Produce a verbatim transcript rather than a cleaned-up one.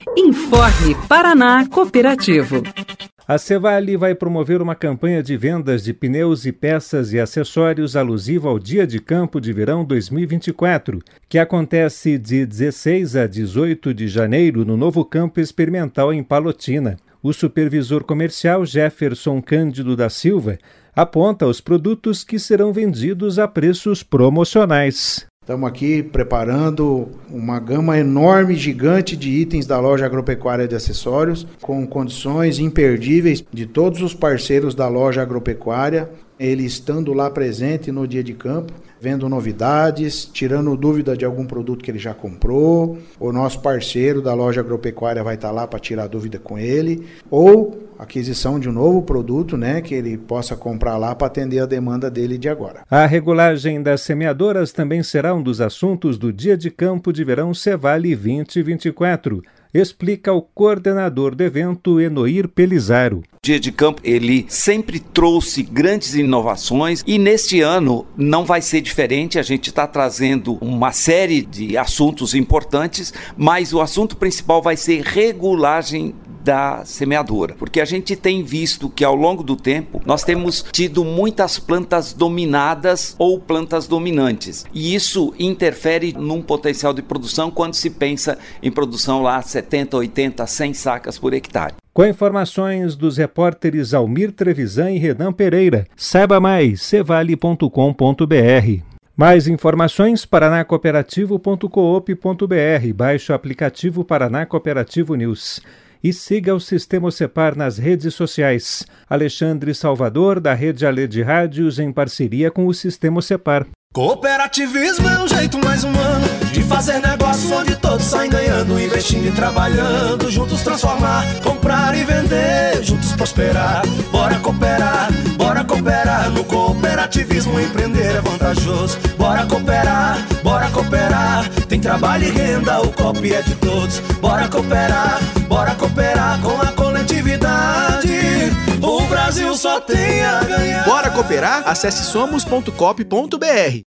Informe Paraná Cooperativo. A Cevale vai promover uma campanha de vendas de pneus e peças e acessórios alusiva ao Dia de Campo de Verão dois mil e vinte e quatro, que acontece de dezesseis a dezoito de janeiro no novo campo experimental em Palotina. O supervisor comercial Jefferson Cândido da Silva aponta os produtos que serão vendidos a preços promocionais. Estamos aqui preparando uma gama enorme, gigante de itens da loja agropecuária de acessórios, com condições imperdíveis de todos os parceiros da loja agropecuária, ele estando lá presente no dia de campo, vendo novidades, tirando dúvida de algum produto que ele já comprou. O nosso parceiro da loja agropecuária vai estar lá para tirar dúvida com ele, ou aquisição de um novo produto, né, que ele possa comprar lá para atender a demanda dele de agora. A regulagem das semeadoras também será um dos assuntos do Dia de Campo de Verão Cevale vinte e vinte e quatro, explica o coordenador do evento, Enoir Pelizaro. O Dia de Campo, ele sempre trouxe grandes inovações e neste ano não vai ser diferente. A gente está trazendo uma série de assuntos importantes, mas o assunto principal vai ser regulagem da semeadora, porque a gente tem visto que ao longo do tempo nós temos tido muitas plantas dominadas ou plantas dominantes, e isso interfere num potencial de produção quando se pensa em produção lá setenta, oitenta, cem sacas por hectare. Com informações dos repórteres Almir Trevisan e Renan Pereira. Saiba mais, cevale ponto com ponto br. Mais informações, paraná cooperativo ponto coop ponto br. Baixe o aplicativo Paraná Cooperativo News. E siga o Sistema Ocepar nas redes sociais. Alexandre Salvador, da Rede Alê de Rádios, em parceria com o Sistema Ocepar. Cooperativismo é um jeito mais humano de fazer negócio onde todos saem ganhando, investindo e trabalhando, juntos transformar, comprar e vender, juntos prosperar. Bora cooperar, bora cooperar, no cooperativismo empreender é vantajoso. Bora cooperar, bora cooperar, tem trabalho e renda, o coop é de todos. Bora cooperar, bora cooperar com a coletividade, o Brasil só tem a ganhar. Bora cooperar? Acesse somos ponto coop ponto br.